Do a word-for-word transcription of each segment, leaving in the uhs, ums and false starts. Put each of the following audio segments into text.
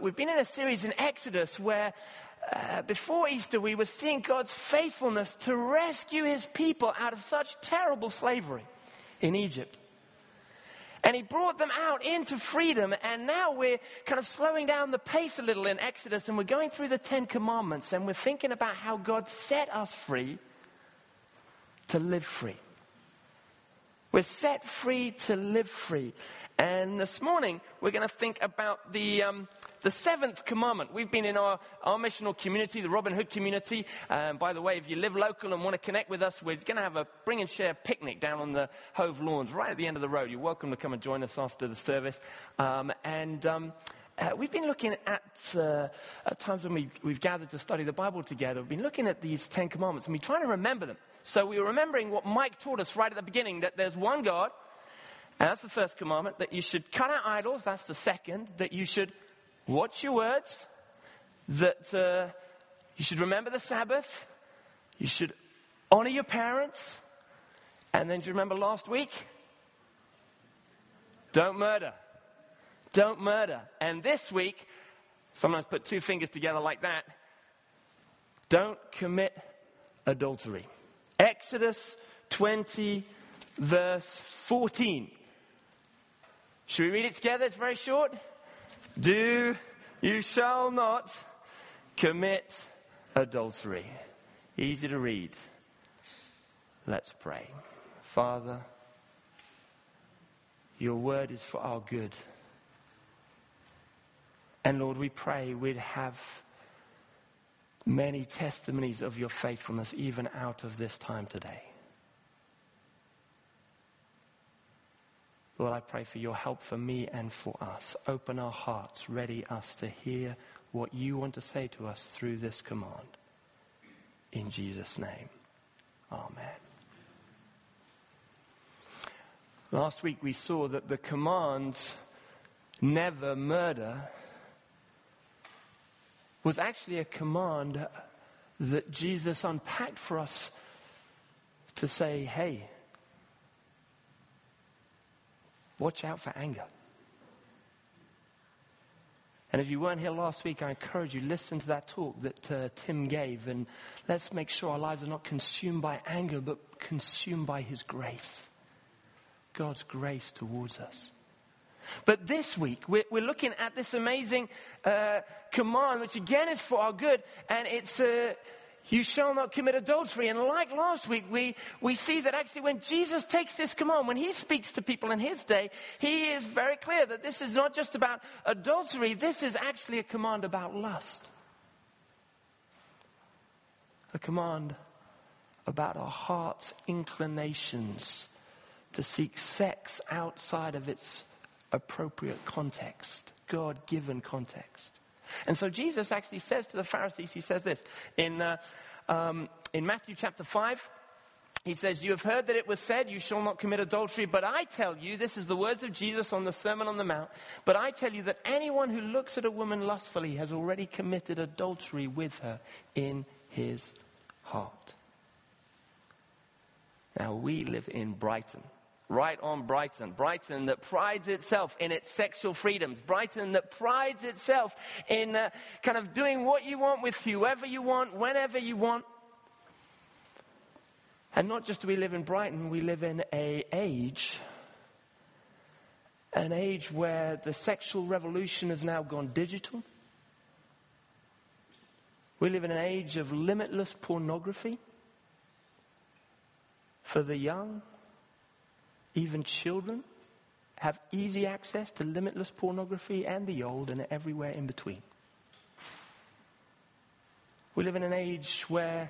we've been in a series in Exodus where uh, before Easter we were seeing God's faithfulness to rescue his people out of such terrible slavery in Egypt. And he brought them out into freedom, and now we're kind of slowing down the pace a little in Exodus, and we're going through the Ten Commandments, and we're thinking about how God set us free to live free. We're set free to live free. And this morning, we're going to think about the um, the seventh commandment. We've been in our, our missional community, the Robin Hood community. Um, by the way, if you live local and want to connect with us, we're going to have a bring and share picnic down on the Hove Lawns, right at the end of the road. You're welcome to come and join us after the service. Um, and um, uh, we've been looking at, uh, at times when we, we've gathered to study the Bible together. We've been looking at these Ten Commandments, and we're trying to remember them. So we were remembering what Mike taught us right at the beginning, that there's one God. And that's the first commandment, that you should cut out idols. That's the second, that you should watch your words, that uh, you should remember the Sabbath, you should honor your parents, and then do you remember last week? Don't murder. Don't murder. And this week, sometimes put two fingers together like that, don't commit adultery. Exodus twenty, verse fourteen. Should we read it together? It's very short. Do, you shall not commit adultery. Easy to read. Let's pray. Father, your word is for our good. And Lord, we pray we'd have many testimonies of your faithfulness even out of this time today. Lord, I pray for your help for me and for us. Open our hearts, ready us to hear what you want to say to us through this command. In Jesus' name, amen. Last week we saw that the command, never murder, was actually a command that Jesus unpacked for us to say, hey, watch out for anger. And if you weren't here last week, I encourage you, listen to that talk that uh, Tim gave. And let's make sure our lives are not consumed by anger, but consumed by his grace. God's grace towards us. But this week, we're, we're looking at this amazing uh, command, which again is for our good. And it's... Uh, You shall not commit adultery. And like last week, we, we see that actually when Jesus takes this command, when he speaks to people in his day, he is very clear that this is not just about adultery. This is actually a command about lust. A command about our heart's inclinations to seek sex outside of its appropriate context, God-given context. And so Jesus actually says to the Pharisees, he says this, in uh, um, in Matthew chapter five, he says, you have heard that it was said, you shall not commit adultery, but I tell you, this is the words of Jesus on the Sermon on the Mount, but I tell you that anyone who looks at a woman lustfully has already committed adultery with her in his heart. Now we live in Brighton. Right on Brighton. Brighton that prides itself in its sexual freedoms. Brighton that prides itself in uh, kind of doing what you want with whoever you want, whenever you want. And not just do we live in Brighton, we live in an age, an age where the sexual revolution has now gone digital. We live in an age of limitless pornography for the young. Even children have easy access to limitless pornography, and the old, and everywhere in between. We live in an age where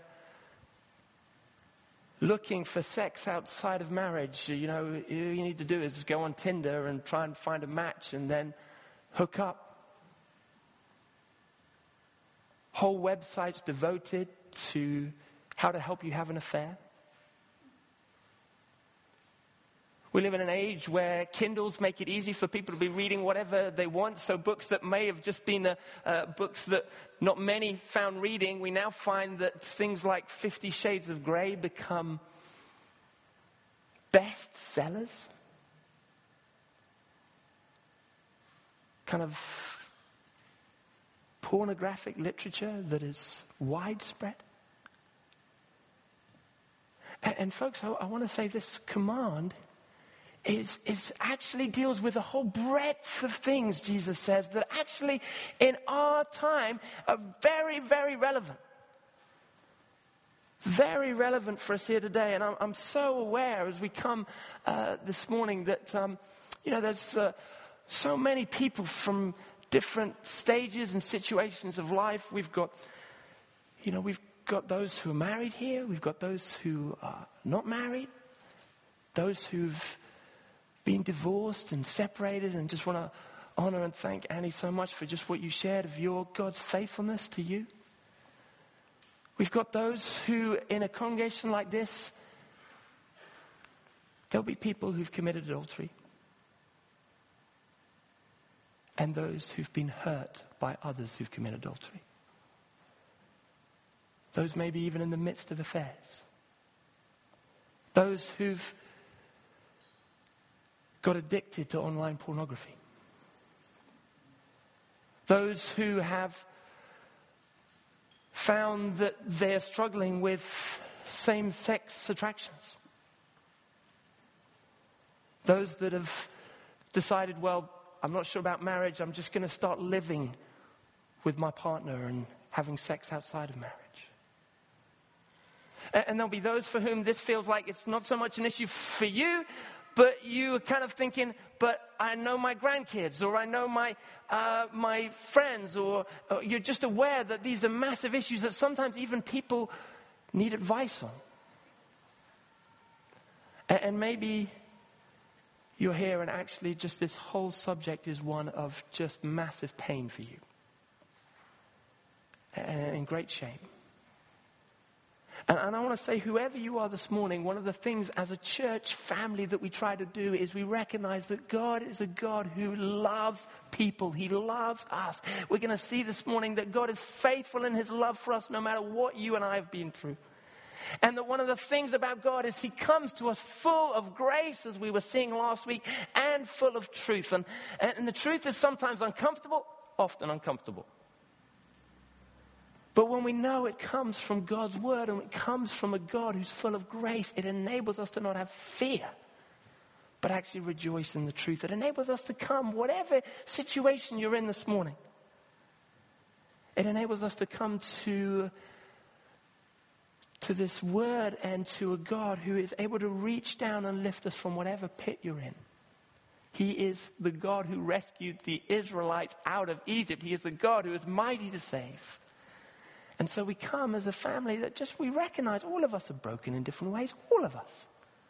looking for sex outside of marriage, you know, all you need to do is go on Tinder and try and find a match and then hook up. Whole websites devoted to how to help you have an affair. We live in an age where Kindles make it easy for people to be reading whatever they want. So books that may have just been uh, uh, books that not many found reading, we now find that things like Fifty Shades of Grey become bestsellers. Kind of pornographic literature that is widespread. And, and folks, I, I want to say this command is, is actually deals with a whole breadth of things, Jesus says, that actually in our time are very, very relevant. Very relevant for us here today. And I'm, I'm so aware as we come uh, this morning that, um, you know, there's uh, so many people from different stages and situations of life. We've got, you know, we've got those who are married here. We've got those who are not married. Those who've been divorced and separated, and just want to honor and thank Annie so much for just what you shared of your God's faithfulness to you. We've got those who, in a congregation like this, there'll be people who've committed adultery. And those who've been hurt by others who've committed adultery. Those maybe even in the midst of affairs. Those who've got addicted to online pornography. Those who have found that they're struggling with same-sex attractions. Those that have decided, well, I'm not sure about marriage, I'm just going to start living with my partner and having sex outside of marriage. And, and there'll be those for whom this feels like it's not so much an issue for you, but you are kind of thinking, but I know my grandkids, or I know my uh, my friends, or, or you're just aware that these are massive issues that sometimes even people need advice on. And, and maybe you're here and actually just this whole subject is one of just massive pain for you. And, and great shame. And, and I want to say, whoever you are this morning, one of the things as a church family that we try to do is we recognize that God is a God who loves people. He loves us. We're going to see this morning that God is faithful in his love for us no matter what you and I have been through. And that one of the things about God is he comes to us full of grace, as we were seeing last week, and full of truth. And, and the truth is sometimes uncomfortable, often uncomfortable. But when we know it comes from God's word and it comes from a God who's full of grace, it enables us to not have fear, but actually rejoice in the truth. It enables us to come, whatever situation you're in this morning. It enables us to come to, to this word and to a God who is able to reach down and lift us from whatever pit you're in. He is the God who rescued the Israelites out of Egypt. He is the God who is mighty to save. And so we come as a family that just we recognize all of us are broken in different ways, all of us.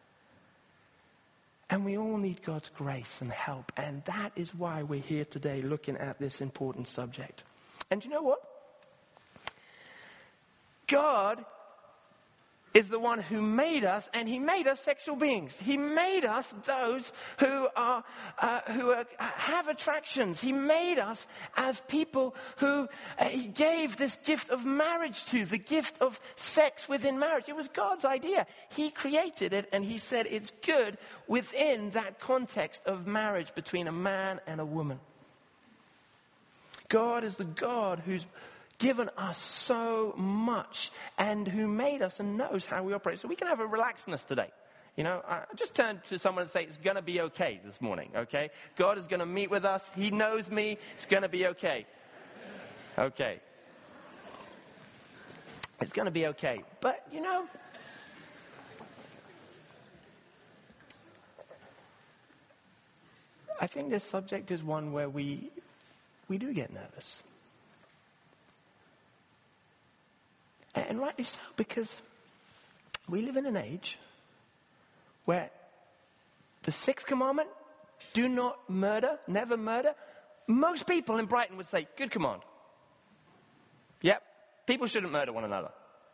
And we all need God's grace and help. And that is why we're here today looking at this important subject. And you know what? God is the one who made us, and he made us sexual beings. He made us those who are uh, who are, have attractions. He made us as people who uh, he gave this gift of marriage to, the gift of sex within marriage. It was God's idea. He created it, and he said it's good within that context of marriage between a man and a woman. God is the God who's given us so much and who made us and knows how we operate. So we can have a relaxedness today. You know, I just turn to someone and say, it's going to be okay this morning, okay? God is going to meet with us. He knows me. It's going to be okay. Okay. It's going to be okay. But, you know, I think this subject is one where we we do get nervous. And rightly so, because we live in an age where the sixth commandment, do not murder, never murder, most people in Brighton would say, good command. Yep, people shouldn't murder one another.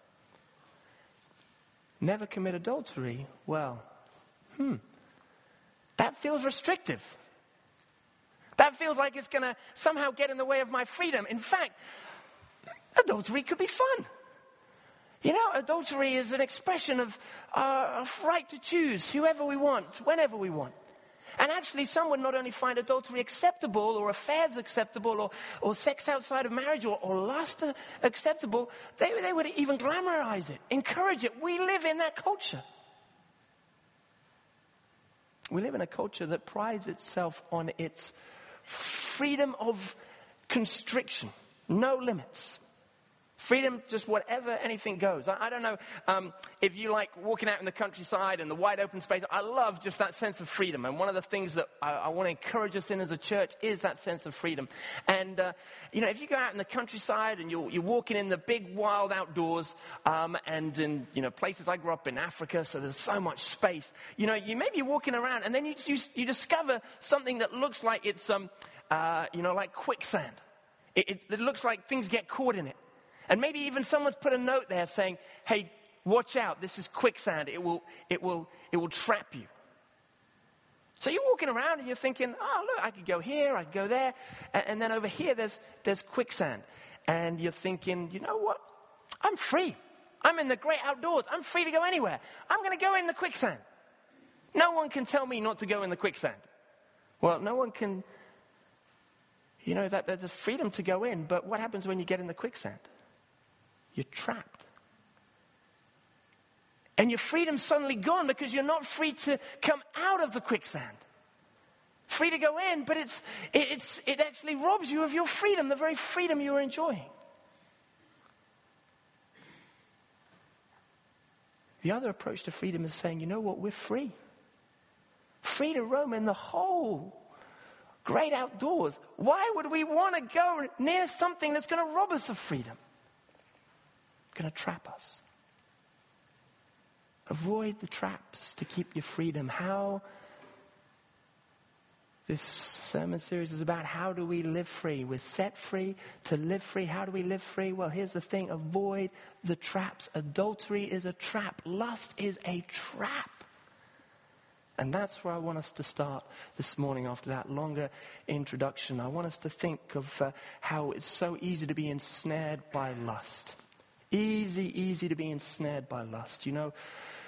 Never commit adultery, well, hmm, that feels restrictive. That feels like it's going to somehow get in the way of my freedom. In fact, adultery could be fun. You know, adultery is an expression of our right to choose whoever we want, whenever we want. And actually, some would not only find adultery acceptable or affairs acceptable or, or sex outside of marriage or, or lust acceptable, they, they would even glamorize it, encourage it. We live in that culture. We live in a culture that prides itself on its freedom of constriction, no limits. Freedom, just whatever, anything goes. I, I don't know um, if you like walking out in the countryside and the wide open space. I love just that sense of freedom. And one of the things that I, I want to encourage us in as a church is that sense of freedom. And, uh, you know, if you go out in the countryside and you're, you're walking in the big wild outdoors um, and in, you know, places I grew up in Africa, so there's so much space. You know, you may be walking around and then you, you, you discover something that looks like it's, um, uh, you know, like quicksand. It, it, it looks like things get caught in it. And maybe even someone's put a note there saying, hey, watch out, this is quicksand. It will, it will, it will trap you. So you're walking around and you're thinking, oh, look, I could go here, I could go there. And, and then over here, there's, there's quicksand. And you're thinking, you know what? I'm free. I'm in the great outdoors. I'm free to go anywhere. I'm going to go in the quicksand. No one can tell me not to go in the quicksand. Well, no one can, you know, that there's a freedom to go in. But what happens when you get in the quicksand? You're trapped. And your freedom's suddenly gone because you're not free to come out of the quicksand. Free to go in, but it's, it, it's, it actually robs you of your freedom, the very freedom you were enjoying. The other approach to freedom is saying, you know what, we're free. Free to roam in the whole great outdoors. Why would we want to go near something that's going to rob us of freedom? Going to trap us. Avoid the traps to keep your freedom. How this sermon series is about, how do we live free? We're set free to live free. How do we live free? Well, here's the thing. Avoid the traps. Adultery is a trap. Lust is a trap. And that's where I want us to start this morning after that longer introduction. I want us to think of uh, how it's so easy to be ensnared by lust. Easy, easy to be ensnared by lust. You know,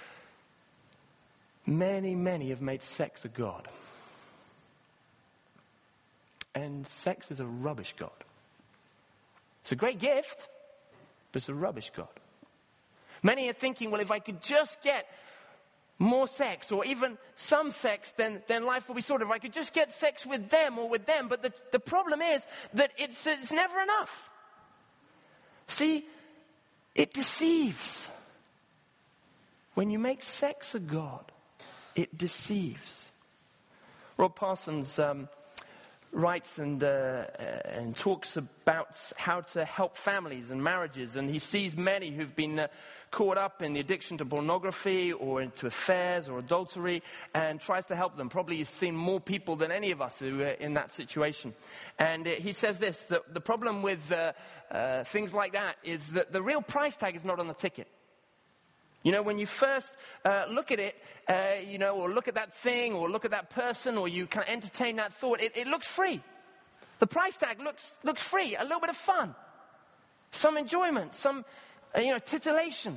many, many have made sex a god. And sex is a rubbish god. It's a great gift, but it's a rubbish god. Many are thinking, well, if I could just get more sex or even some sex, then, then life will be sorted. If I could just get sex with them or with them. But the, the problem is that it's, it's never enough. See, it deceives. When you make sex a god, it deceives. Rob Parsons um, writes and uh, and talks about how to help families and marriages, and he sees many who've been uh, caught up in the addiction to pornography or into affairs or adultery, and tries to help them. Probably he's seen more people than any of us who are in that situation. And uh, he says this, that the problem with uh, uh, things like that is that the real price tag is not on the ticket. You know, when you first uh, look at it, uh, you know, or look at that thing, or look at that person, or you kind of entertain that thought, it, it looks free. The price tag looks looks free. A little bit of fun, some enjoyment, some, uh, you know, titillation.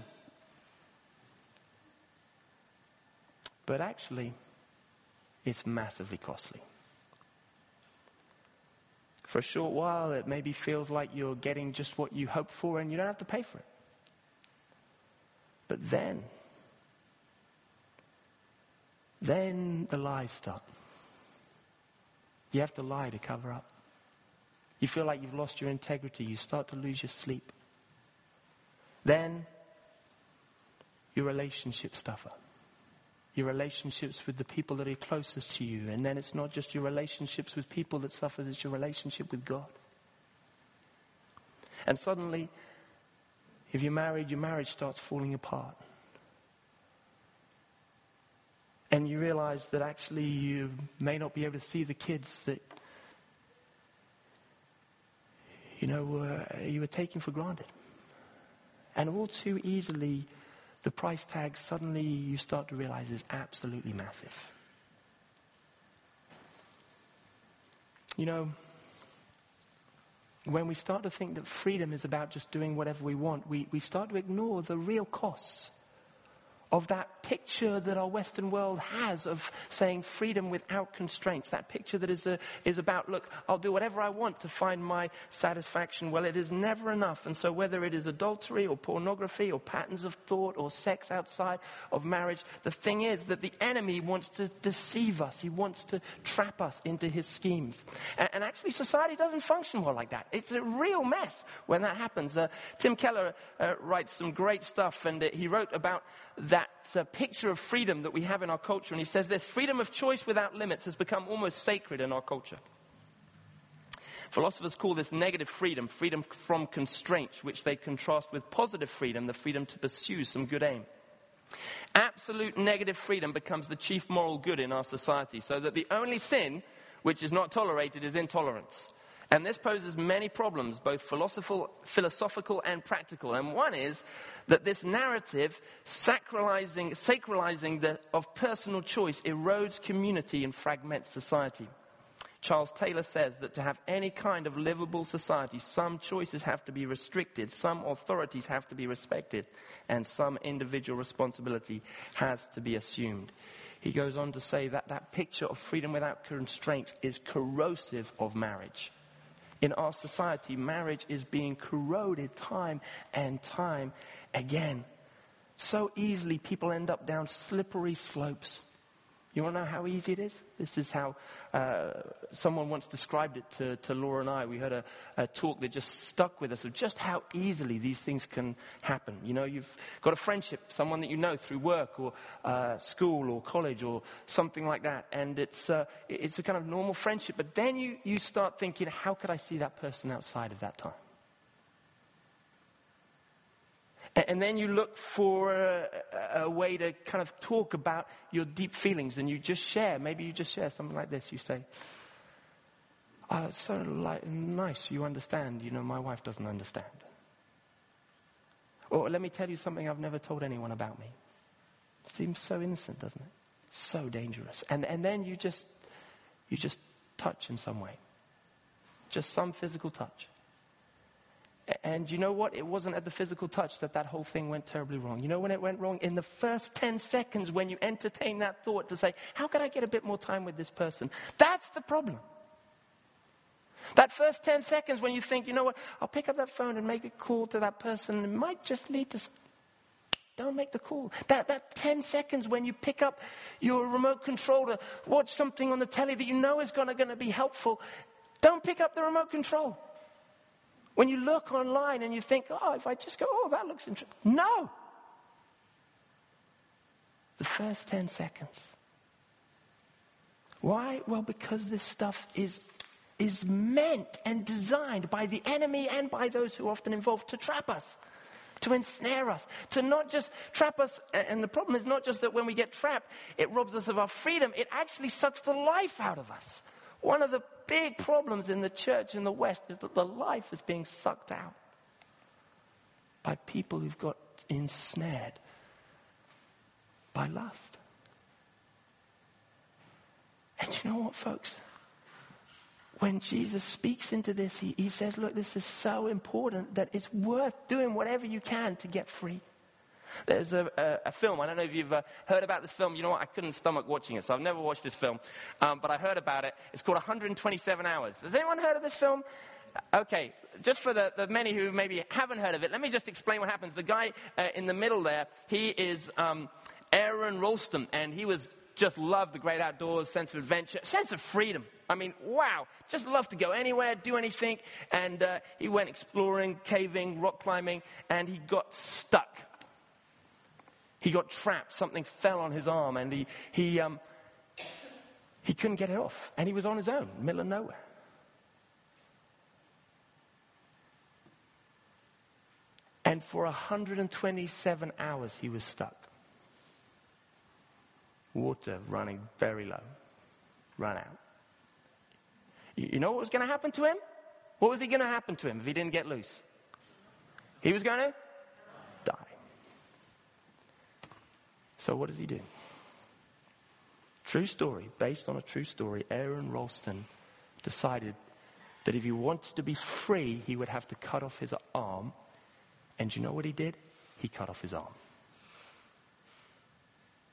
But actually, it's massively costly. For a short while, it maybe feels like you're getting just what you hoped for, and you don't have to pay for it. But then, then the lies start. You have to lie to cover up. You feel like you've lost your integrity. You start to lose your sleep. Then, your relationships suffer. Your relationships with the people that are closest to you. And then it's not just your relationships with people that suffers, it's your relationship with God. And suddenly, if you're married, your marriage starts falling apart. And you realize that actually you may not be able to see the kids that, you know, uh, you were taking for granted. And all too easily, the price tag suddenly you start to realize is absolutely massive. You know, when we start to think that freedom is about just doing whatever we want, we, we start to ignore the real costs of that picture that our Western world has of saying freedom without constraints, that picture that is, a, is about, look, I'll do whatever I want to find my satisfaction. Well, it is never enough. And so whether it is adultery or pornography or patterns of thought or sex outside of marriage, the thing is that the enemy wants to deceive us. He wants to trap us into his schemes. And, and actually, society doesn't function well like that. It's a real mess when that happens. Uh, Tim Keller uh, writes some great stuff, and uh, he wrote about that uh, picture of freedom that we have in our culture. And he says this: freedom of choice without limits has become almost sacred in our culture. Philosophers call this negative freedom, freedom from constraints, which they contrast with positive freedom, the freedom to pursue some good aim. Absolute negative freedom becomes the chief moral good in our society, so that the only sin which is not tolerated is intolerance. And this poses many problems, both philosophical, philosophical and practical. And one is that this narrative, sacralizing, sacralizing the, of personal choice, erodes community and fragments society. Charles Taylor says that to have any kind of livable society, some choices have to be restricted, some authorities have to be respected, and some individual responsibility has to be assumed. He goes on to say that that picture of freedom without constraints is corrosive of marriage. In our society, marriage is being corroded time and time again. So easily people end up down slippery slopes. You want to know how easy it is? This is how uh, someone once described it to, to Laura and I. We heard a, a talk that just stuck with us of just how easily these things can happen. You know, you've got a friendship, someone that you know through work or uh, school or college or something like that. And it's uh, it's a kind of normal friendship. But then you, you start thinking, how could I see that person outside of that time? And then you look for a, a way to kind of talk about your deep feelings, and you just share. Maybe you just share something like this. You say, oh, it's so like, nice you understand. You know, my wife doesn't understand. Or let me tell you something I've never told anyone about me. Seems so innocent, doesn't it? So dangerous. And and then you just, you just touch in some way. Just some physical touch. And you know what? It wasn't at the physical touch that that whole thing went terribly wrong. You know when it went wrong? In the first ten seconds when you entertain that thought to say, how can I get a bit more time with this person? That's the problem. That first ten seconds when you think, you know what? I'll pick up that phone and make a call to that person. It might just lead to... Don't make the call. That that ten seconds when you pick up your remote control to watch something on the telly that you know is going to be helpful, don't pick up the remote control. When you look online and you think, oh, if I just go, oh, that looks interesting. No. The first ten seconds. Why? Well, because this stuff is, is meant and designed by the enemy and by those who are often involved to trap us, to ensnare us, to not just trap us. And the problem is not just that when we get trapped, it robs us of our freedom. It actually sucks the life out of us. One of the big problems in the church in the West is that the life is being sucked out by people who've got ensnared by lust. And you know what, folks? When Jesus speaks into this, he, he says, look, this is so important that it's worth doing whatever you can to get free. There's a, a, a film, I don't know if you've uh, heard about this film. You know what, I couldn't stomach watching it, so I've never watched this film. Um, but I heard about it. It's called one hundred twenty-seven hours. Has anyone heard of this film? Okay, just for the, the many who maybe haven't heard of it, let me just explain what happens. The guy uh, in the middle there, he is um, Aaron Ralston, and he was just loved the great outdoors, sense of adventure, sense of freedom. I mean, wow, just loved to go anywhere, do anything. And uh, he went exploring, caving, rock climbing, and he got stuck. He got trapped. Something fell on his arm, and he he um, he couldn't get it off. And he was on his own, middle of nowhere. And for one hundred twenty-seven hours, he was stuck. Water running very low. Run out. You, you know what was going to happen to him? What was he going to happen to him if he didn't get loose? He was going to die. So what does he do? True story, based on a true story, Aaron Ralston decided that if he wanted to be free, he would have to cut off his arm. And you know what he did? He cut off his arm.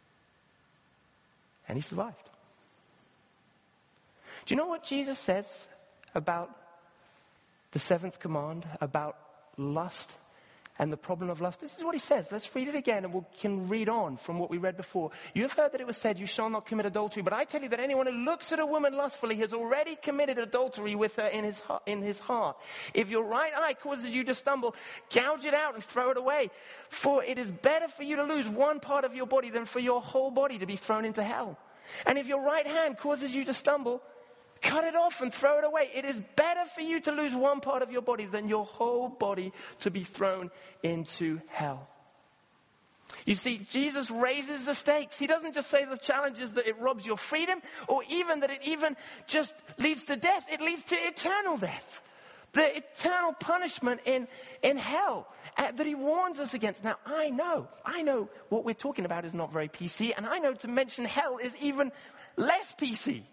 And he survived. Do you know what Jesus says about the seventh command, about lust and the problem of lust? This is what he says. Let's read it again and we can read on from what we read before. You have heard that it was said, you shall not commit adultery. But I tell you that anyone who looks at a woman lustfully has already committed adultery with her in his, heart, in his heart. If your right eye causes you to stumble, gouge it out and throw it away. For it is better for you to lose one part of your body than for your whole body to be thrown into hell. And if your right hand causes you to stumble, cut it off and throw it away. It is better for you to lose one part of your body than your whole body to be thrown into hell. You see, Jesus raises the stakes. He doesn't just say the challenge is that it robs your freedom or even that it even just leads to death. It leads to eternal death. The eternal punishment in, in hell uh, that he warns us against. Now, I know, I know what we're talking about is not very P C, and I know to mention hell is even less P C.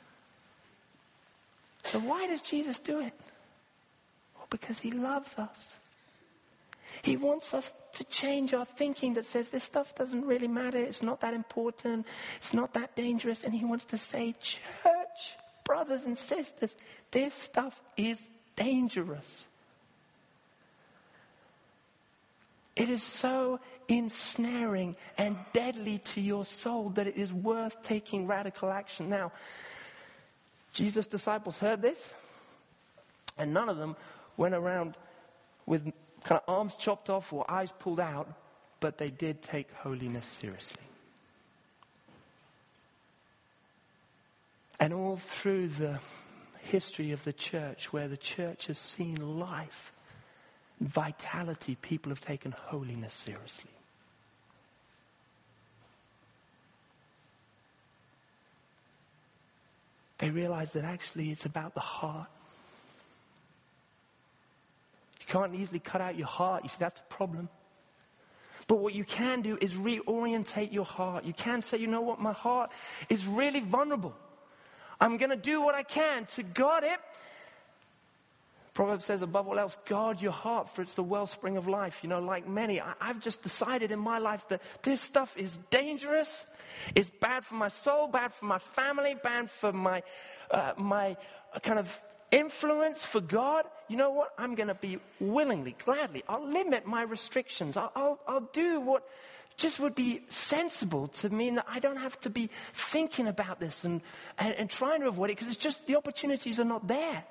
So why does Jesus do it? Well, because he loves us. He wants us to change our thinking that says this stuff doesn't really matter. It's not that important. It's not that dangerous. And he wants to say, church, brothers and sisters, this stuff is dangerous. It is so ensnaring and deadly to your soul that it is worth taking radical action. Now, Jesus' disciples heard this, and none of them went around with kind of arms chopped off or eyes pulled out, but they did take holiness seriously. And all through the history of the church, where the church has seen life, vitality, people have taken holiness seriously. They realize that actually it's about the heart. You can't easily cut out your heart. You see, that's the problem. But what you can do is reorientate your heart. You can say, you know what, my heart is really vulnerable. I'm going to do what I can to guard it. Proverbs says, above all else, guard your heart, for it's the wellspring of life. You know, like many, I, I've just decided in my life that this stuff is dangerous. It's bad for my soul, bad for my family, bad for my, uh, my kind of influence for God. You know what? I'm going to be willingly, gladly, I'll limit my restrictions. I'll, I'll, I'll do what just would be sensible to mean that I don't have to be thinking about this and, and, and trying to avoid it, because it's just the opportunities are not there.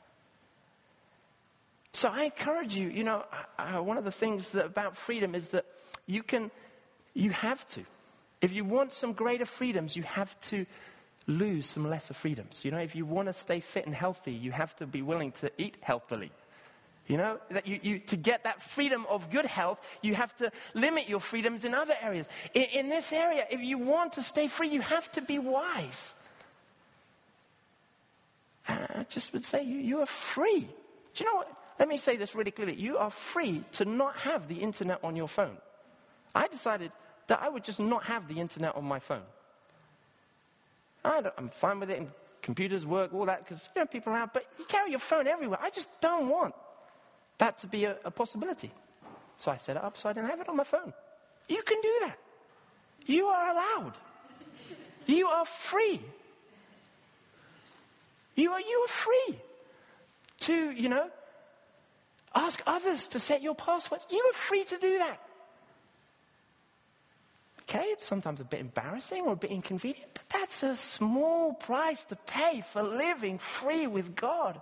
So I encourage you, you know, uh, one of the things that about freedom is that you can, you have to. If you want some greater freedoms, you have to lose some lesser freedoms. You know, if you want to stay fit and healthy, you have to be willing to eat healthily. You know, that you, you to get that freedom of good health, you have to limit your freedoms in other areas. In, in this area, if you want to stay free, you have to be wise. And I just would say you, you are free. Do you know what? Let me say this really clearly. You are free to not have the internet on your phone. I decided that I would just not have the internet on my phone. I don't, I'm fine with it, and computers work, all that, because you know, people are out, but you carry your phone everywhere. I just don't want that to be a, a possibility. So I set it up so I didn't have it on my phone. You can do that. You are allowed. You are free. You are, you are free to, you know, ask others to set your passwords. You are free to do that. Okay, it's sometimes a bit embarrassing or a bit inconvenient, but that's a small price to pay for living free with God.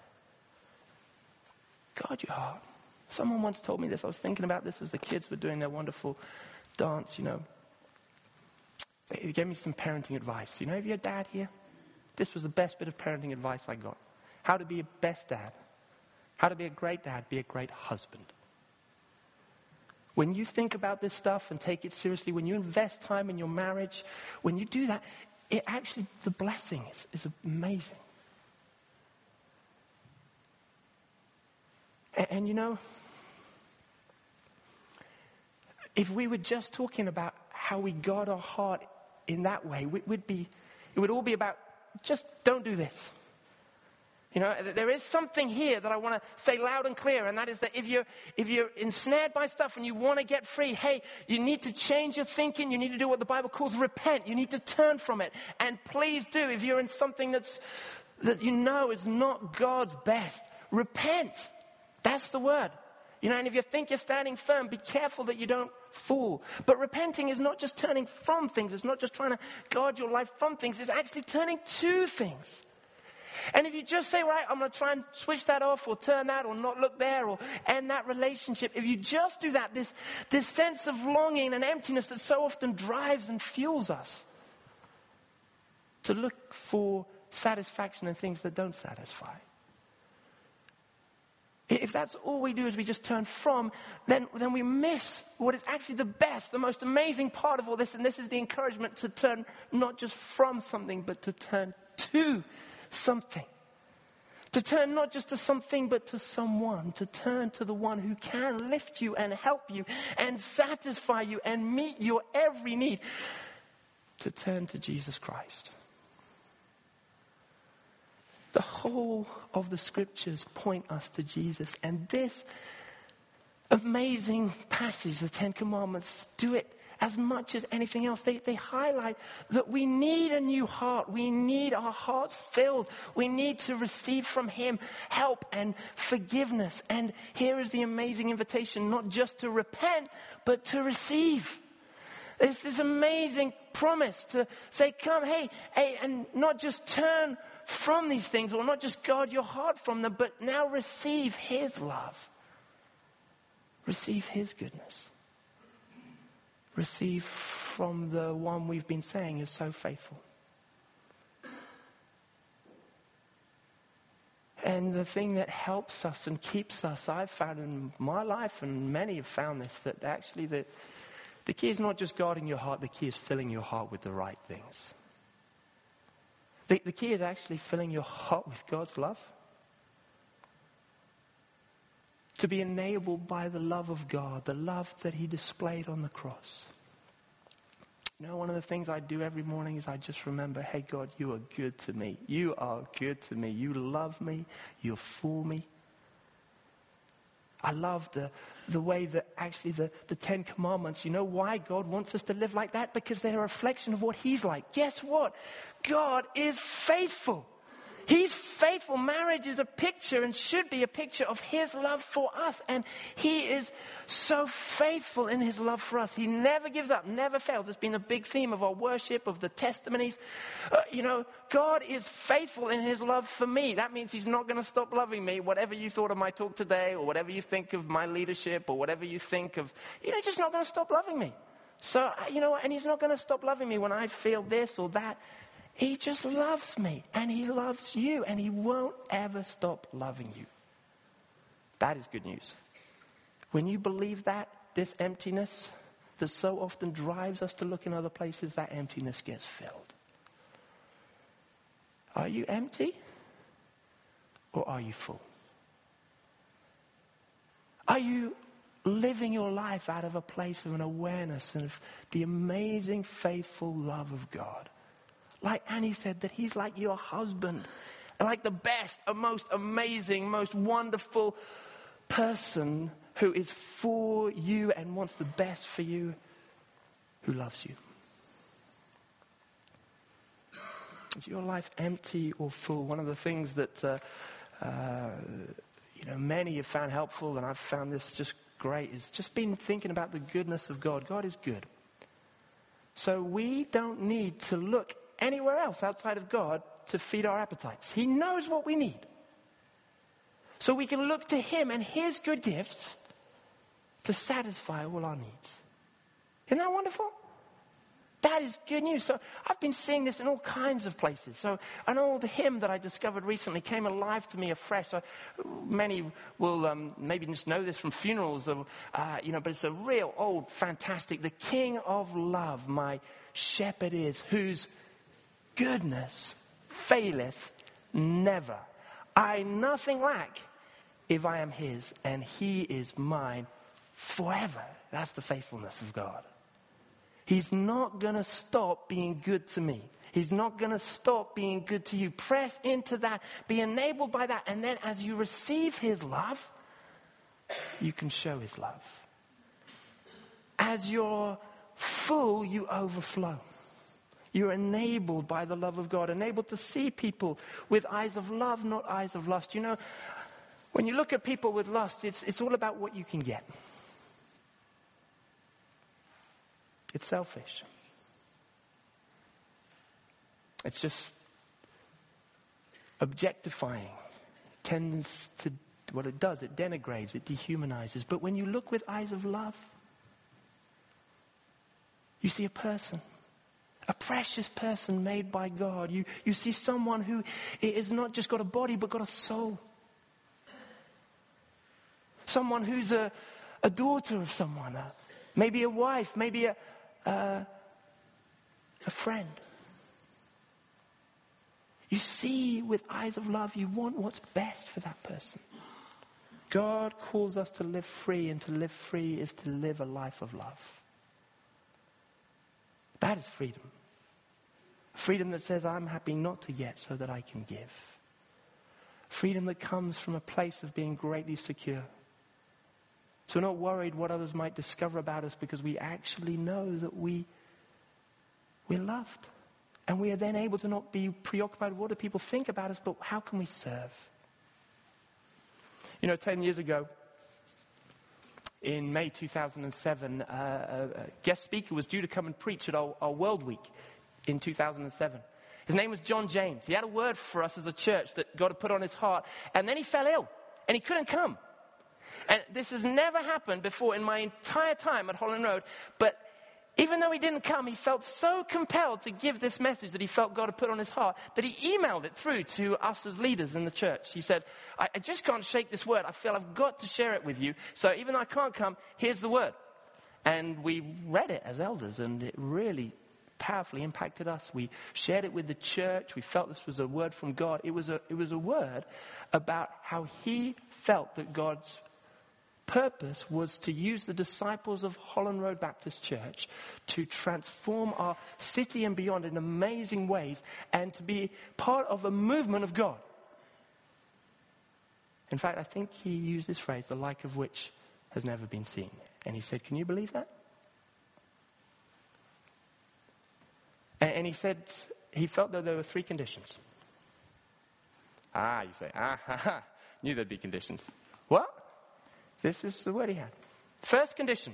Guard your heart. Someone once told me this. I was thinking about this as the kids were doing their wonderful dance, you know. They gave me some parenting advice. You know, have you a dad here? This was the best bit of parenting advice I got. How to be a best dad. How to be a great dad, be a great husband. When you think about this stuff and take it seriously, when you invest time in your marriage, when you do that, it actually, the blessing is, is amazing. And, and you know, if we were just talking about how we guard our heart in that way, we, we'd be, it would all be about just don't do this. You know, there is something here that I want to say loud and clear, and that is that if you're, if you're ensnared by stuff and you want to get free, hey, you need to change your thinking. You need to do what the Bible calls repent. You need to turn from it. And please do, if you're in something that's, that you know is not God's best, repent. That's the word. You know, and if you think you're standing firm, be careful that you don't fall. But repenting is not just turning from things. It's not just trying to guard your life from things. It's actually turning to things. And if you just say, right, I'm going to try and switch that off or turn that or not look there or end that relationship. If you just do that, this, this sense of longing and emptiness that so often drives and fuels us to look for satisfaction in things that don't satisfy. If that's all we do is we just turn from, then, then we miss what is actually the best, the most amazing part of all this. And this is the encouragement to turn not just from something, but to turn to something. To turn not just to something, but to someone. To turn to the one who can lift you and help you and satisfy you and meet your every need. To turn to Jesus Christ. The whole of the scriptures point us to Jesus. And this amazing passage, the Ten Commandments, do it as much as anything else. They, they highlight that we need a new heart. We need our hearts filled. We need to receive from him help and forgiveness. And here is the amazing invitation, not just to repent, but to receive. There's this amazing promise to say, come, hey, hey, and not just turn from these things, or not just guard your heart from them, but now receive his love. Receive his goodness. Receive from the one we've been saying is so faithful. And the thing that helps us and keeps us, I've found in my life, and many have found this, that actually the, the key is not just guarding your heart, the key is filling your heart with the right things. The, the key is actually filling your heart with God's love. To be enabled by the love of God, the love that he displayed on the cross. You know, one of the things I do every morning is I just remember, hey God, you are good to me. You are good to me. You love me. You're for me. I love the, the way that actually the, the Ten Commandments, you know why God wants us to live like that? Because they're a reflection of what he's like. Guess what? God is faithful. He's faithful. Marriage is a picture and should be a picture of his love for us. And he is so faithful in his love for us. He never gives up, never fails. It's been a big theme of our worship, of the testimonies. Uh, you know, God is faithful in his love for me. That means he's not going to stop loving me. Whatever you thought of my talk today, or whatever you think of my leadership, or whatever you think of, you know, he's just not going to stop loving me. So, you know, and he's not going to stop loving me when I feel this or that. He just loves me, and he loves you, and he won't ever stop loving you. That is good news. When you believe that, this emptiness that so often drives us to look in other places, that emptiness gets filled. Are you empty, or are you full? Are you living your life out of a place of an awareness of the amazing, faithful love of God? Like Annie said, that he's like your husband, like the best, a most amazing, most wonderful person who is for you and wants the best for you, who loves you. Is your life empty or full? One of the things that uh, uh, you know many have found helpful, and I've found this just great, is just been thinking about the goodness of God. God is good. So we don't need to look anywhere else outside of God to feed our appetites. He knows what we need. So we can look to him and his good gifts to satisfy all our needs. Isn't that wonderful? That is good news. So I've been seeing this in all kinds of places. So an old hymn that I discovered recently came alive to me afresh. So many will um, maybe just know this from funerals, or, uh, you know, but it's a real old, fantastic. The King of Love, my shepherd is, whose goodness faileth never. I nothing lack if I am his, and he is mine forever. That's the faithfulness of God. He's not going to stop being good to me. He's not going to stop being good to you. Press into that. Be enabled by that. And then as you receive his love, you can show his love. As you're full, you overflow. You're enabled by the love of God. Enabled to see people with eyes of love, not eyes of lust. You know, when you look at people with lust, it's, it's all about what you can get. It's selfish. It's just objectifying. It tends to, what it does, it denigrates, it dehumanizes. But when you look with eyes of love, you see a person, a precious person made by God. You, you see someone who is not just got a body, but got a soul. Someone who's a, a daughter of someone, a, maybe a wife, maybe a, a, a friend. You see with eyes of love, you want what's best for that person. God calls us to live free, and to live free is to live a life of love. That is freedom. Freedom that says, I'm happy not to get so that I can give. Freedom that comes from a place of being greatly secure. So we're not worried what others might discover about us, because we actually know that we, we're loved. And we are then able to not be preoccupied with what do people think about us, but how can we serve? You know, ten years ago, in May two thousand seven, uh, a guest speaker was due to come and preach at our, our World Week in two thousand seven. His name was John James. He had a word for us as a church that God had put on his heart. And then he fell ill and he couldn't come. And this has never happened before in my entire time at Holland Road. But even though he didn't come, he felt so compelled to give this message that he felt God had put on his heart that he emailed it through to us as leaders in the church. He said, I, I just can't shake this word. I feel I've got to share it with you. So even though I can't come, here's the word. And we read it as elders, and it really powerfully impacted us. We shared it with the church. We felt this was a word from God. It was a, it was a word about how he felt that God's purpose was to use the disciples of Holland Road Baptist Church to transform our city and beyond in amazing ways, and to be part of a movement of God. In fact, I think he used this phrase, the like of which has never been seen. And he said, can you believe that? And, and he said he felt that there were three conditions. Ah, you say, ah, ha, ha. Knew there'd be conditions. What? This is the word he had. First condition.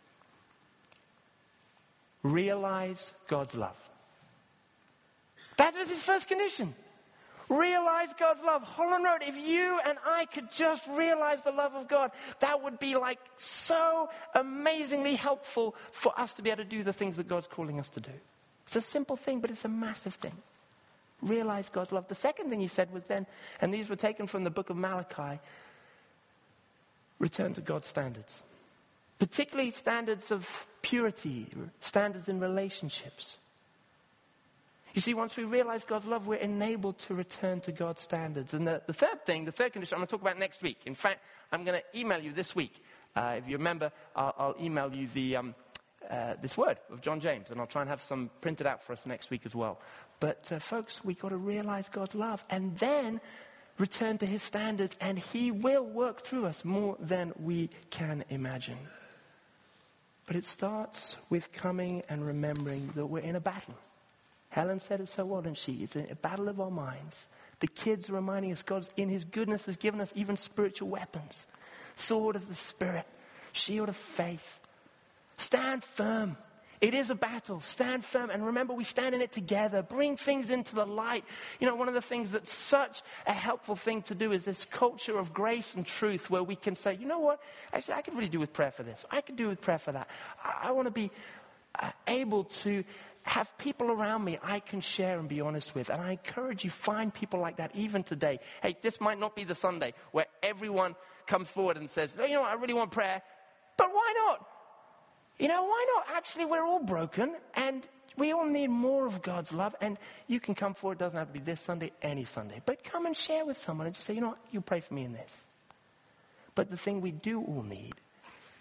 Realize God's love. That was his first condition. Realize God's love. Holland Road, if you and I could just realize the love of God, that would be like so amazingly helpful for us to be able to do the things that God's calling us to do. It's a simple thing, but it's a massive thing. Realize God's love. The second thing he said was then, and these were taken from the book of Malachi, return to God's standards. Particularly standards of purity, standards in relationships. You see, once we realize God's love, we're enabled to return to God's standards. And the, the third thing, the third condition, I'm going to talk about next week. In fact, I'm going to email you this week. Uh, if you remember, I'll, I'll email you the um, uh, this word of John James, and I'll try and have some printed out for us next week as well. But uh, folks, we've got to realize God's love, and then return to his standards, and he will work through us more than we can imagine. But it starts with coming and remembering that we're in a battle. Helen said it so well, didn't she? It's a battle of our minds. The kids are reminding us God, in his goodness, has given us even spiritual weapons. Sword of the Spirit, shield of faith. Stand firm. It is a battle. Stand firm. And remember, we stand in it together. Bring things into the light. You know, one of the things that's such a helpful thing to do is this culture of grace and truth, where we can say, you know what? Actually, I could really do with prayer for this. I could do with prayer for that. I, I want to be uh, able to have people around me I can share and be honest with. And I encourage you, find people like that even today. Hey, this might not be the Sunday where everyone comes forward and says, you know what, I really want prayer. But why not? You know, why not? Actually, we're all broken, and we all need more of God's love. And you can come forward. It doesn't have to be this Sunday, any Sunday. But come and share with someone and just say, you know what, you pray for me in this. But the thing we do all need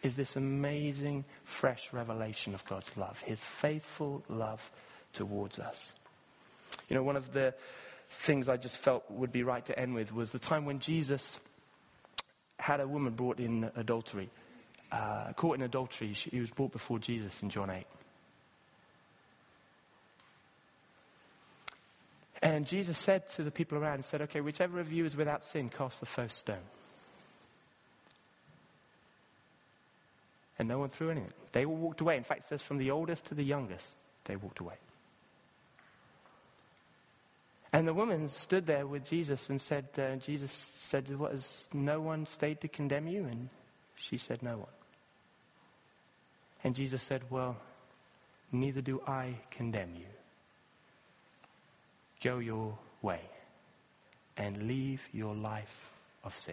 is this amazing, fresh revelation of God's love, his faithful love towards us. You know, one of the things I just felt would be right to end with was the time when Jesus had a woman brought in adultery, uh, caught in adultery. She, he was brought before Jesus in John eight. And Jesus said to the people around, he said, okay, whichever of you is without sin, cast the first stone. And no one threw anything. They all walked away. In fact, it says from the oldest to the youngest, they walked away. And the woman stood there with Jesus and said, uh, Jesus said, what, has no one stayed to condemn you? And she said, no one. And Jesus said, well, neither do I condemn you. Go your way and leave your life of sin.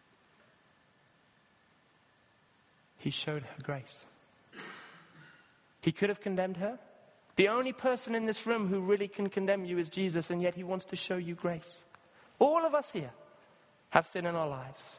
He showed her grace. He could have condemned her. The only person in this room who really can condemn you is Jesus, and yet he wants to show you grace. All of us here have sin in our lives.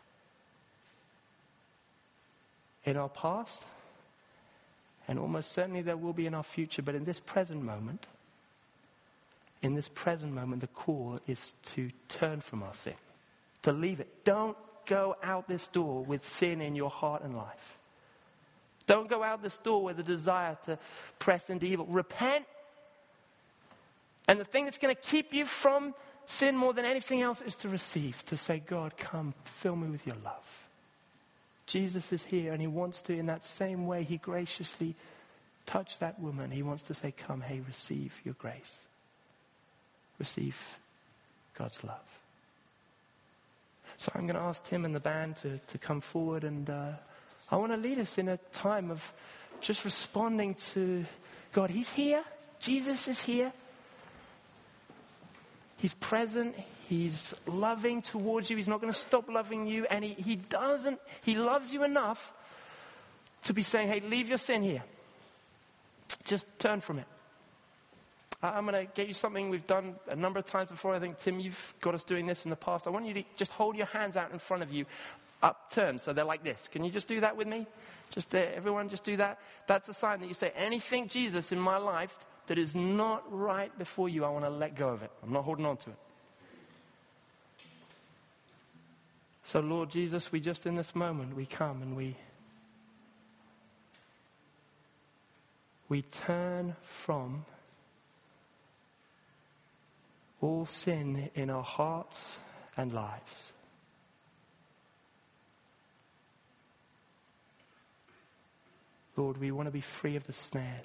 In our past, and almost certainly there will be in our future, but in this present moment, in this present moment, the call is to turn from our sin, to leave it. Don't go out this door with sin in your heart and life. Don't go out this door with a desire to press into evil. Repent. And the thing that's going to keep you from sin more than anything else is to receive, to say, God, come, fill me with your love. Jesus is here, and he wants to, in that same way, he graciously touched that woman. He wants to say, come, hey, receive your grace. Receive God's love. So I'm going to ask Tim and the band to, to come forward, and uh, I want to lead us in a time of just responding to God. He's here. Jesus is here. He's present. He's loving towards you. He's not going to stop loving you. And he, he doesn't, he loves you enough to be saying, hey, leave your sin here. Just turn from it. I'm going to get you something we've done a number of times before. I think, Tim, you've got us doing this in the past. I want you to just hold your hands out in front of you, upturned, so they're like this. Can you just do that with me? Just uh, everyone just do that. That's a sign that you say, anything, Jesus, in my life that is not right before you, I want to let go of it. I'm not holding on to it. So, Lord Jesus, we just in this moment, we come and we we turn from all sin in our hearts and lives. Lord, we want to be free of the snares.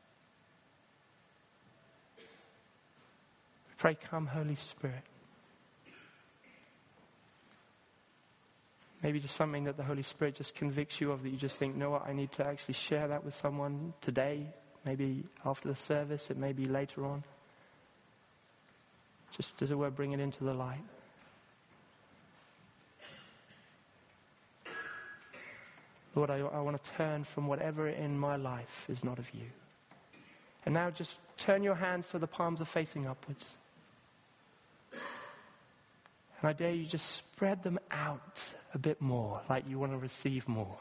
Pray, come, Holy Spirit. Maybe just something that the Holy Spirit just convicts you of, that you just think, no, I need to actually share that with someone today. Maybe after the service, it may be later on. Just as it were, bring it into the light. Lord, I, I want to turn from whatever in my life is not of you. And now just turn your hands so the palms are facing upwards. And I dare you just spread them out a bit more, like you want to receive more.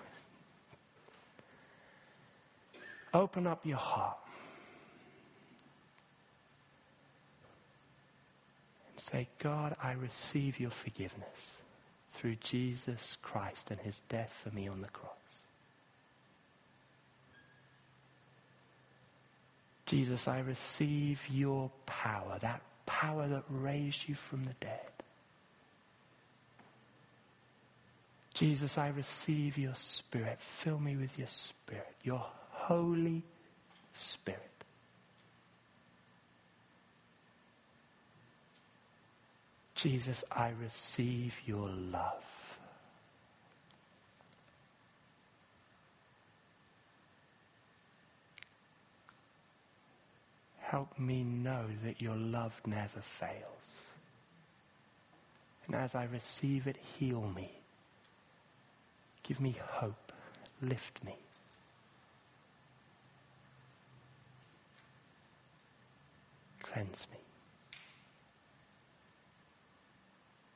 Open up your heart. And say, God, I receive your forgiveness through Jesus Christ and his death for me on the cross. Jesus, I receive your power, that power that raised you from the dead. Jesus, I receive your Spirit. Fill me with your Spirit, your Holy Spirit. Jesus, I receive your love. Help me know that your love never fails. And as I receive it, heal me. Give me hope. Lift me. Cleanse me.